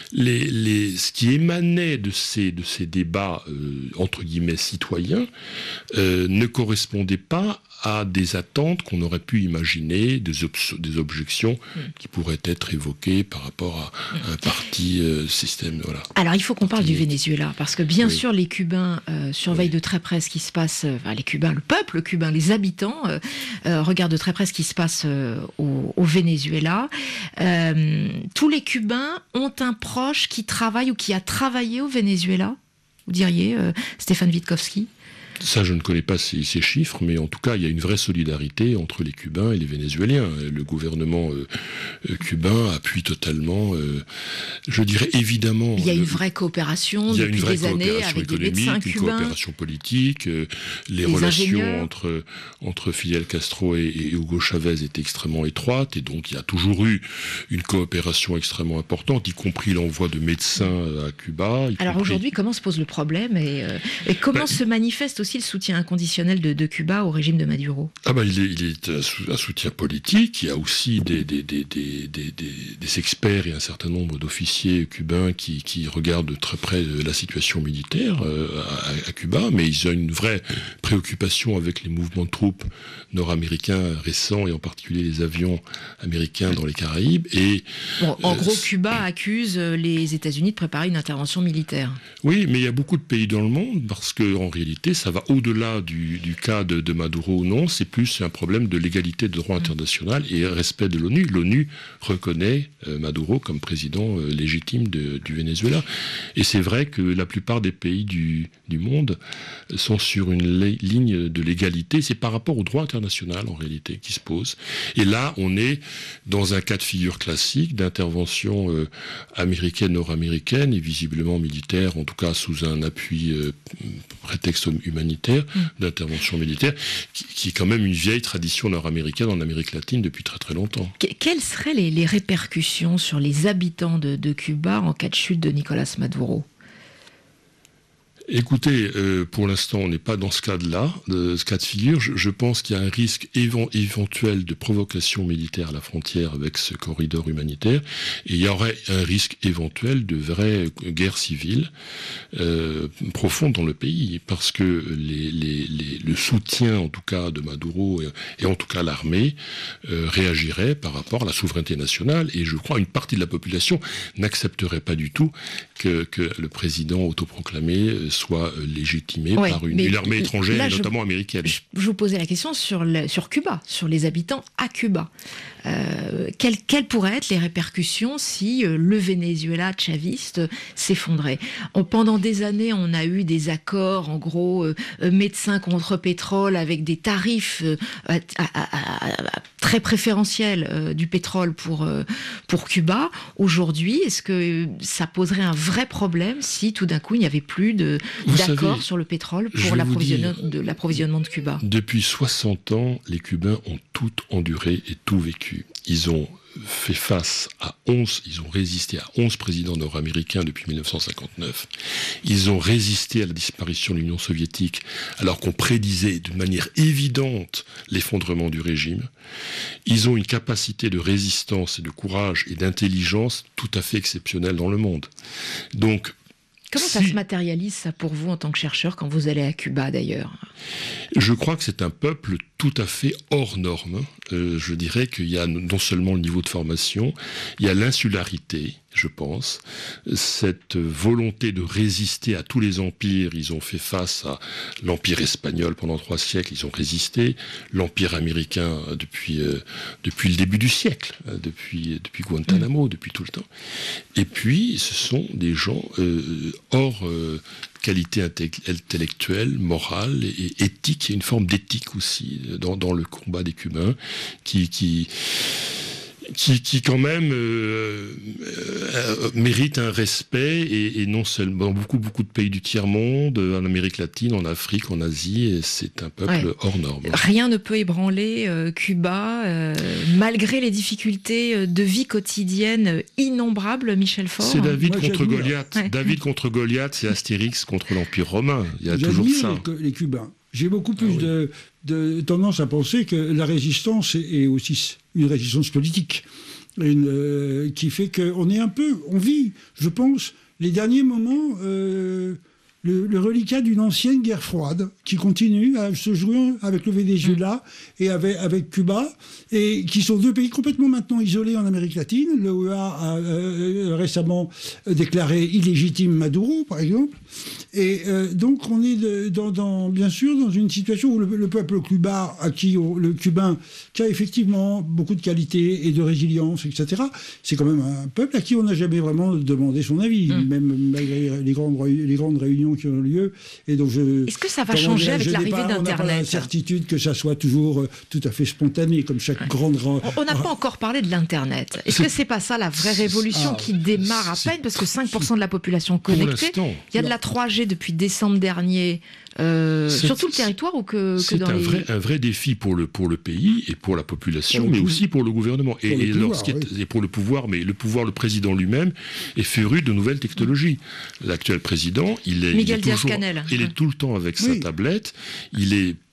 ce qui émanait de ces débats entre guillemets citoyens ne correspondait pas à des attentes qu'on aurait pu imaginer, des objections qui pourraient être évoquées par rapport à un parti système. Voilà. Alors il faut qu'on parle du Venezuela, parce que bien sûr les Cubains surveillent de très près ce qui se passe, les Cubains, le peuple cubain, les habitants regardent de très près ce qui se passe au Venezuela. Tous les Cubains ont un proche qui travaille ou qui a travaillé au Venezuela, vous diriez, Stéphane Witkowski? Ça, je ne connais pas ces chiffres, mais en tout cas, il y a une vraie solidarité entre les Cubains et les Vénézuéliens. Le gouvernement cubain appuie totalement, je dirais évidemment... Il y a une vraie coopération depuis des années avec des médecins cubains. Une coopération politique, les relations entre Fidel Castro et Hugo Chavez étaient extrêmement étroites, et donc il y a toujours eu une coopération extrêmement importante, y compris l'envoi de médecins à Cuba. Alors aujourd'hui, comment se pose le problème et comment se manifeste aussi le soutien inconditionnel de Cuba au régime de Maduro? Il est un soutien politique. Il y a aussi des experts et un certain nombre d'officiers cubains qui regardent de très près la situation militaire à Cuba, mais ils ont une vraie préoccupation avec les mouvements de troupes nord-américains récents, et en particulier les avions américains dans les Caraïbes. En gros, Cuba accuse les États-Unis de préparer une intervention militaire. Oui, mais il y a beaucoup de pays dans le monde, parce qu'en réalité, ça va va au-delà du cas de Maduro ou non, c'est plus un problème de légalité de droit international et respect de l'ONU. L'ONU reconnaît Maduro comme président légitime du Venezuela. Et c'est vrai que la plupart des pays du monde sont sur une ligne de légalité. C'est par rapport au droit international, en réalité, qui se pose. Et là, on est dans un cas de figure classique d'intervention américaine, nord-américaine et visiblement militaire, en tout cas sous un appui prétexte humanitaire, d'intervention militaire, qui est quand même une vieille tradition nord-américaine en Amérique latine depuis très très longtemps. Quelles seraient les répercussions sur les habitants de Cuba en cas de chute de Nicolás Maduro ? Écoutez, pour l'instant, on n'est pas dans ce cas-là, ce cas de figure. Je pense qu'il y a un risque éventuel de provocation militaire à la frontière avec ce corridor humanitaire, et il y aurait un risque éventuel de vraie guerre civile profonde dans le pays, parce que le soutien, en tout cas, de Maduro et en tout cas l'armée réagirait par rapport à la souveraineté nationale, et je crois une partie de la population n'accepterait pas du tout que le président autoproclamé soit légitimé par une armée étrangère, là, et notamment américaine. Je vous posais la question sur Cuba, sur les habitants à Cuba. Quelles pourraient être les répercussions si le Venezuela chaviste s'effondrait ? Pendant des années, on a eu des accords, en gros, médecins contre pétrole, avec des tarifs très préférentiels du pétrole pour Cuba. Aujourd'hui, est-ce que ça poserait un vrai problème si tout d'un coup il n'y avait plus d'accord sur le pétrole pour l'approvisionnement de Cuba ? Depuis 60 ans, les Cubains ont tout enduré et tout vécu. Ils ont fait face ils ont résisté à 11 présidents nord-américains depuis 1959. Ils ont résisté à la disparition de l'Union soviétique, alors qu'on prédisait de manière évidente l'effondrement du régime. Ils ont une capacité de résistance et de courage et d'intelligence tout à fait exceptionnelle dans le monde. Donc, comment ça se matérialise, ça, pour vous, en tant que chercheur, quand vous allez à Cuba, d'ailleurs ? Je crois que c'est un peuple tout à fait hors norme. Je dirais qu'il y a non seulement le niveau de formation, il y a l'insularité, je pense, cette volonté de résister à tous les empires. Ils ont fait face à l'empire espagnol pendant 3 siècles, ils ont résisté, l'empire américain depuis le début du siècle, depuis Guantanamo, depuis tout le temps. Et puis, ce sont des gens hors qualité intellectuelle, morale et éthique. Il y a une forme d'éthique aussi dans le combat des Cubains qui quand même mérite un respect, et non seulement dans beaucoup de pays du tiers-monde, en Amérique latine, en Afrique, en Asie, et c'est un peuple hors norme. Rien ne peut ébranler Cuba, malgré les difficultés de vie quotidienne innombrables, Michel Faure. C'est David contre Goliath. Ouais. David contre Goliath, c'est Astérix contre l'Empire romain. Il y a toujours ça. Les Cubains. J'ai beaucoup plus de tendance à penser que la résistance est aussi une résistance politique, qui fait qu'on est on vit, je pense, les derniers moments, le reliquat d'une ancienne guerre froide qui continue à se jouer avec le Venezuela et avec Cuba, et qui sont 2 pays complètement maintenant isolés en Amérique latine. L'OEA a récemment déclaré illégitime Maduro, par exemple. Et donc on est bien sûr dans une situation où le peuple cubain, le cubain, qui a effectivement beaucoup de qualités et de résilience, etc., c'est quand même un peuple à qui on n'a jamais vraiment demandé son avis, même malgré les grandes réunions qui ont lieu. Et donc est-ce que ça va changer avec l'arrivée d'Internet ? On n'a pas la certitude que ça soit toujours tout à fait spontané, comme chaque grande... On n'a pas encore parlé de l'Internet. Est-ce que c'est pas ça la vraie révolution qui démarre à peine, parce que 5% de la population connectée, il y a de la 3G depuis décembre dernier, sur tout le territoire, ou que dans les... C'est un vrai défi pour le pays et pour la population, mais aussi pour le gouvernement. Et pour le pouvoir, mais le président lui-même est féru de nouvelles technologies. L'actuel président, il est tout le temps avec sa tablette, il est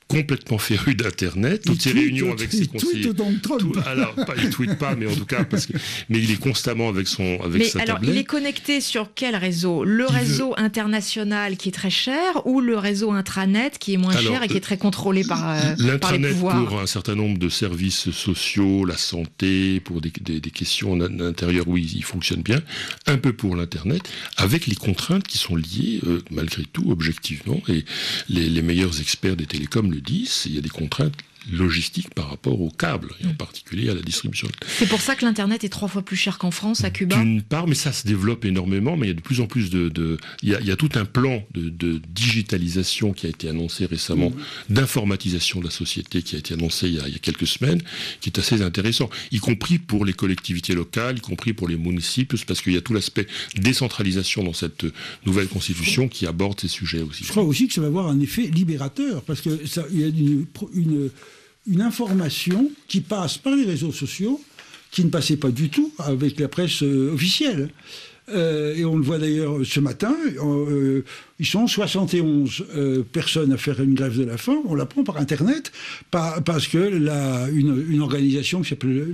complètement féru d'Internet, toutes ses réunions avec ses conseillers. Alors, il ne tweete pas, mais en tout cas, mais il est constamment avec sa tablette. Il est connecté sur quel réseau ? Le réseau international qui est très cher ou le réseau intranet qui est moins cher et qui est très contrôlé par les pouvoirs ? Pour un certain nombre de services sociaux, la santé, pour des questions d'intérieur, oui, il fonctionne bien. Un peu pour l'Internet, avec les contraintes qui sont liées, malgré tout, objectivement, et les meilleurs experts des télécoms le disent, il y a des contraintes logistiques par rapport au câble, et en particulier à la distribution. C'est pour ça que l'Internet est 3 fois plus cher qu'en France, à Cuba ? D'une part, mais ça se développe énormément, mais il y a de plus en plus il y a tout un plan de digitalisation qui a été annoncé récemment, d'informatisation de la société qui a été annoncé il y a quelques semaines, qui est assez intéressant, y compris pour les collectivités locales, y compris pour les municipes, parce qu'il y a tout l'aspect décentralisation dans cette nouvelle constitution qui aborde ces sujets aussi. Je crois aussi que ça va avoir un effet libérateur, parce qu'il y a une information qui passe par les réseaux sociaux, qui ne passait pas du tout avec la presse officielle. Et on le voit d'ailleurs ce matin, ils sont 71 personnes à faire une grève de la faim, on l'apprend par Internet, parce que une organisation qui s'appelle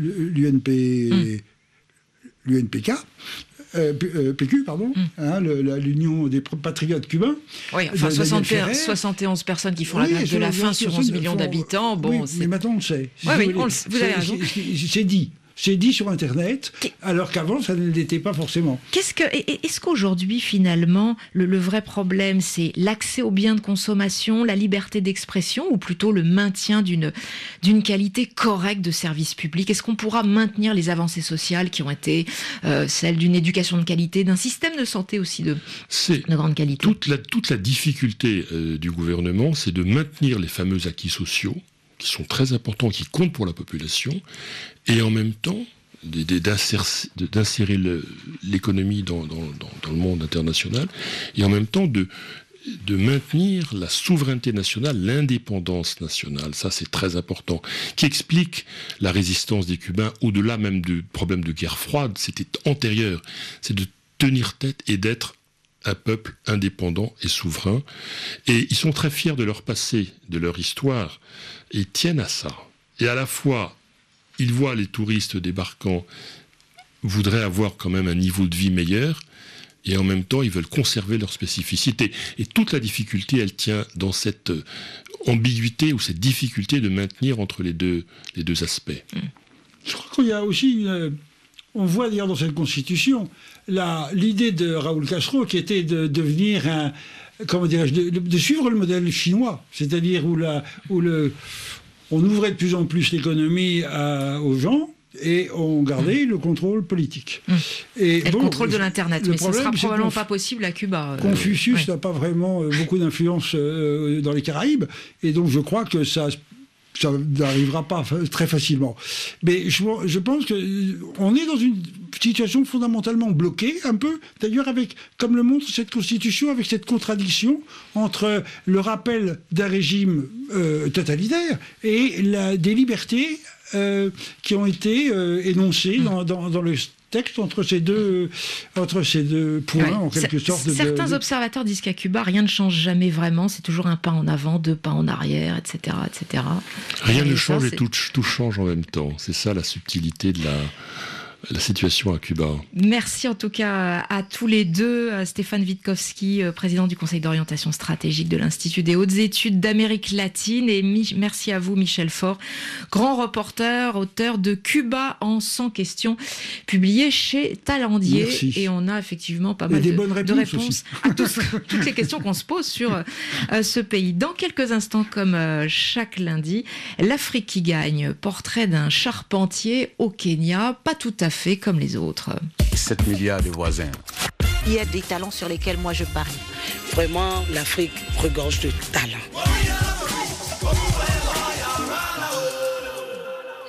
l'UNPK, PQ, pardon, l'Union des patriotes cubains. Oui, enfin 71 personnes qui font la grève de la faim sur 11 millions d'habitants. Bon, mais maintenant on le sait. Vous avez raison. C'est dit sur Internet, alors qu'avant, ça ne l'était pas forcément. Est-ce qu'aujourd'hui, finalement, le vrai problème, c'est l'accès aux biens de consommation, la liberté d'expression, ou plutôt le maintien d'une qualité correcte de services publics ? Est-ce qu'on pourra maintenir les avancées sociales qui ont été celles d'une éducation de qualité, d'un système de santé aussi de grande qualité ? Toute la difficulté du gouvernement, c'est de maintenir les fameux acquis sociaux, qui sont très importants, qui comptent pour la population, et en même temps d'insérer l'économie dans le monde international, et en même temps de maintenir la souveraineté nationale, l'indépendance nationale. Ça, c'est très important, qui explique la résistance des Cubains, au-delà même du problème de guerre froide, c'était antérieur, c'est de tenir tête et d'être un peuple indépendant et souverain. Et ils sont très fiers de leur passé, de leur histoire, et tiennent à ça. Et à la fois, ils voient les touristes débarquant, voudraient avoir quand même un niveau de vie meilleur, et en même temps, ils veulent conserver leur spécificité. Et toute la difficulté, elle tient dans cette ambiguïté ou cette difficulté de maintenir entre les deux aspects. Je crois qu'il y a aussi on voit d'ailleurs dans cette constitution l'idée de Raúl Castro qui était de devenir de suivre le modèle chinois, c'est-à-dire où on ouvrait de plus en plus l'économie aux gens et on gardait le contrôle politique. Et le contrôle de l'Internet, mais ça sera probablement pas possible à Cuba. Confucius n'a pas vraiment beaucoup d'influence dans les Caraïbes, et donc je crois que ça n'arrivera pas très facilement. Mais je pense qu'on est dans une situation fondamentalement bloquée, un peu, d'ailleurs, comme le montre cette Constitution, avec cette contradiction entre le rappel d'un régime totalitaire et des libertés qui ont été énoncées dans le texte entre ces deux points, en quelque sorte. Certains observateurs disent qu'à Cuba, rien ne change jamais vraiment, c'est toujours un pas en avant, 2 pas en arrière, etc. etc. Rien ne change et tout change en même temps. C'est ça la subtilité de la situation à Cuba. Merci en tout cas à tous les deux. Stéphane Witkowski, président du Conseil d'orientation stratégique de l'Institut des hautes études d'Amérique latine, et merci à vous Michel Faure, grand reporter, auteur de Cuba en 100 questions, publié chez Talendier. Merci. Et on a effectivement pas mal de réponses à toutes les questions qu'on se pose sur ce pays. Dans quelques instants, comme chaque lundi, l'Afrique qui gagne, portrait d'un charpentier au Kenya, pas tout à fait comme les autres. 7 milliards de voisins. Il y a des talents sur lesquels moi je parie. Vraiment, l'Afrique regorge de talents.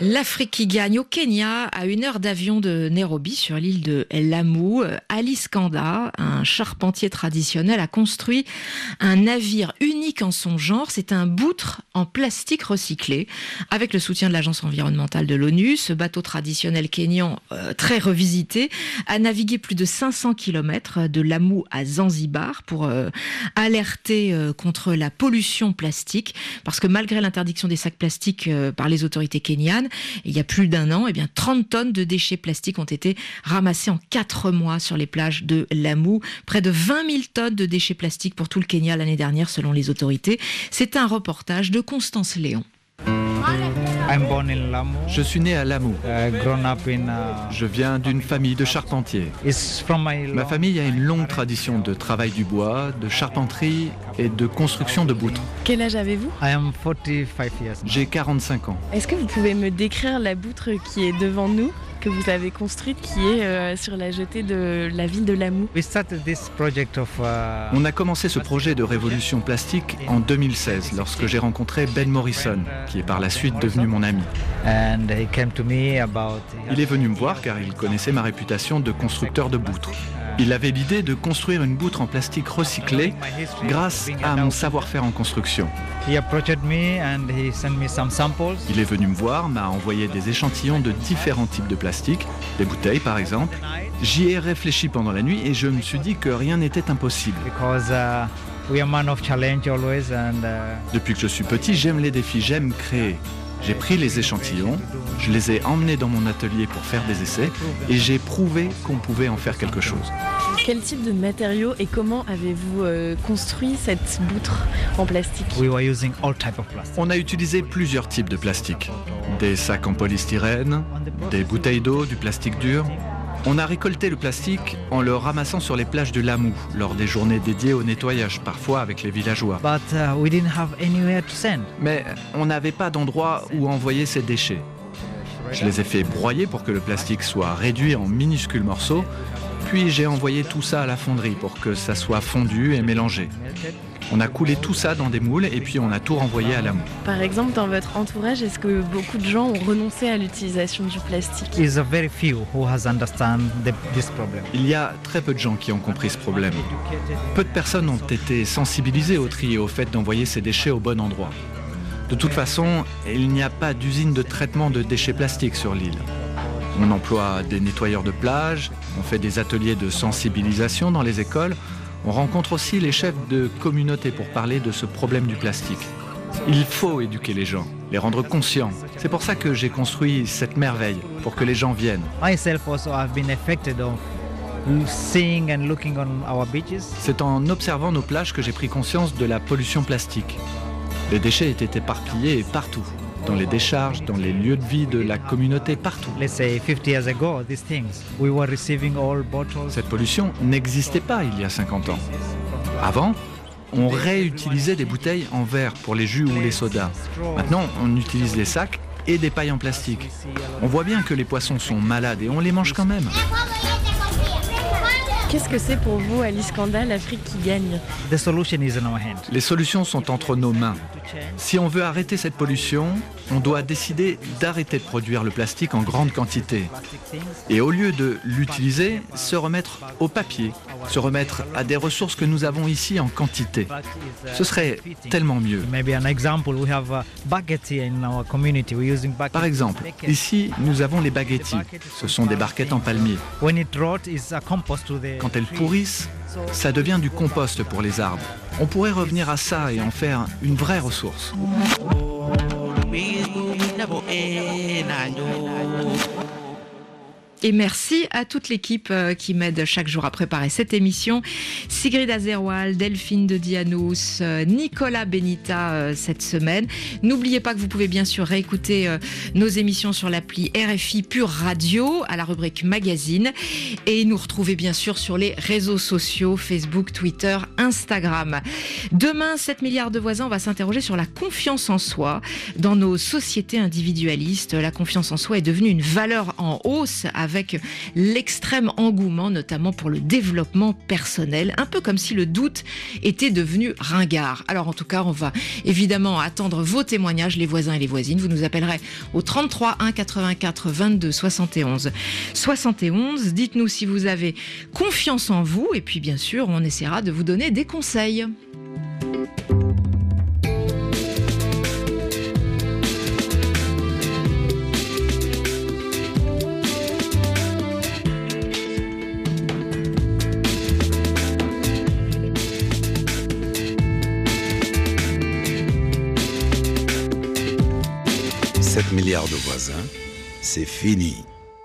L'Afrique qui gagne au Kenya, à 1 heure d'avion de Nairobi, sur l'île de Lamu. Ali Skanda, un charpentier traditionnel, a construit un navire unique en son genre. C'est un boutre en plastique recyclé. Avec le soutien de l'Agence environnementale de l'ONU, ce bateau traditionnel kényan, très revisité, a navigué plus de 500 km de Lamu à Zanzibar pour alerter contre la pollution plastique. Parce que malgré l'interdiction des sacs plastiques par les autorités kenyanes, il y a plus d'1 an, 30 tonnes de déchets plastiques ont été ramassés en 4 mois sur les plages de Lamu. Près de 20 000 tonnes de déchets plastiques pour tout le Kenya l'année dernière, selon les autorités. C'est un reportage de Constance Léon. Je suis né à Lamu. Je viens d'une famille de charpentiers. Ma famille a une longue tradition de travail du bois, de charpenterie et de construction de boutres. Quel âge avez-vous ? J'ai 45 ans. Est-ce que vous pouvez me décrire la boutre qui est devant nous, que vous avez construite, qui est sur la jetée de la ville de Lamu ? On a commencé ce projet de révolution plastique en 2016, lorsque j'ai rencontré Ben Morrison, qui est par la suite devenu mon ami. Il est venu me voir car il connaissait ma réputation de constructeur de boutres. Il avait l'idée de construire une boutre en plastique recyclé grâce à mon savoir-faire en construction. Il est venu me voir, m'a envoyé des échantillons de différents types de plastique, des bouteilles par exemple. J'y ai réfléchi pendant la nuit et je me suis dit que rien n'était impossible. Depuis que je suis petit, j'aime les défis, j'aime créer. J'ai pris les échantillons, je les ai emmenés dans mon atelier pour faire des essais et j'ai prouvé qu'on pouvait en faire quelque chose. Quel type de matériaux et comment avez-vous construit cette boutre en plastique ? On a utilisé plusieurs types de plastique. Des sacs en polystyrène, des bouteilles d'eau, du plastique dur. On a récolté le plastique en le ramassant sur les plages de Lamu lors des journées dédiées au nettoyage, parfois avec les villageois. Mais on n'avait pas d'endroit où envoyer ces déchets. Je les ai fait broyer pour que le plastique soit réduit en minuscules morceaux, puis j'ai envoyé tout ça à la fonderie pour que ça soit fondu et mélangé. On a coulé tout ça dans des moules et puis on a tout renvoyé à Lamu. Par exemple, dans votre entourage, est-ce que beaucoup de gens ont renoncé à l'utilisation du plastique ? Il y a très peu de gens qui ont compris ce problème. Peu de personnes ont été sensibilisées au tri et au fait d'envoyer ces déchets au bon endroit. De toute façon, il n'y a pas d'usine de traitement de déchets plastiques sur l'île. On emploie des nettoyeurs de plage, on fait des ateliers de sensibilisation dans les écoles. On rencontre aussi les chefs de communauté pour parler de ce problème du plastique. Il faut éduquer les gens, les rendre conscients. C'est pour ça que j'ai construit cette merveille, pour que les gens viennent. C'est en observant nos plages que j'ai pris conscience de la pollution plastique. Les déchets étaient éparpillés partout. Dans les décharges, dans les lieux de vie de la communauté, partout. Cette pollution n'existait pas il y a 50 ans. Avant, on réutilisait des bouteilles en verre pour les jus ou les sodas. Maintenant, on utilise les sacs et des pailles en plastique. On voit bien que les poissons sont malades et on les mange quand même. Qu'est-ce que c'est pour vous, Ali Skanda, l'Afrique qui gagne ? Les solutions sont entre nos mains. Si on veut arrêter cette pollution, on doit décider d'arrêter de produire le plastique en grande quantité. Et au lieu de l'utiliser, se remettre au papier, se remettre à des ressources que nous avons ici en quantité. Ce serait tellement mieux. Par exemple, ici, nous avons les baguettis. Ce sont des barquettes en palmier. Quand elles pourrissent, ça devient du compost pour les arbres. On pourrait revenir à ça et en faire une vraie ressource. Et merci à toute l'équipe qui m'aide chaque jour à préparer cette émission. Sigrid Azerwal, Delphine de Dianous, Nicolas Benita cette semaine. N'oubliez pas que vous pouvez bien sûr réécouter nos émissions sur l'appli RFI Pure Radio à la rubrique Magazine. Et nous retrouver bien sûr sur les réseaux sociaux, Facebook, Twitter, Instagram. Demain, 7 milliards de voisins, on va s'interroger sur la confiance en soi. Dans nos sociétés individualistes, la confiance en soi est devenue une valeur en hausse avec avec l'extrême engouement, notamment pour le développement personnel, un peu comme si le doute était devenu ringard. Alors en tout cas, on va évidemment attendre vos témoignages, les voisins et les voisines. Vous nous appellerez au 33 1 84 22 71 71. Dites-nous si vous avez confiance en vous et puis bien sûr, on essaiera de vous donner des conseils. « 7 milliards de voisins, c'est fini.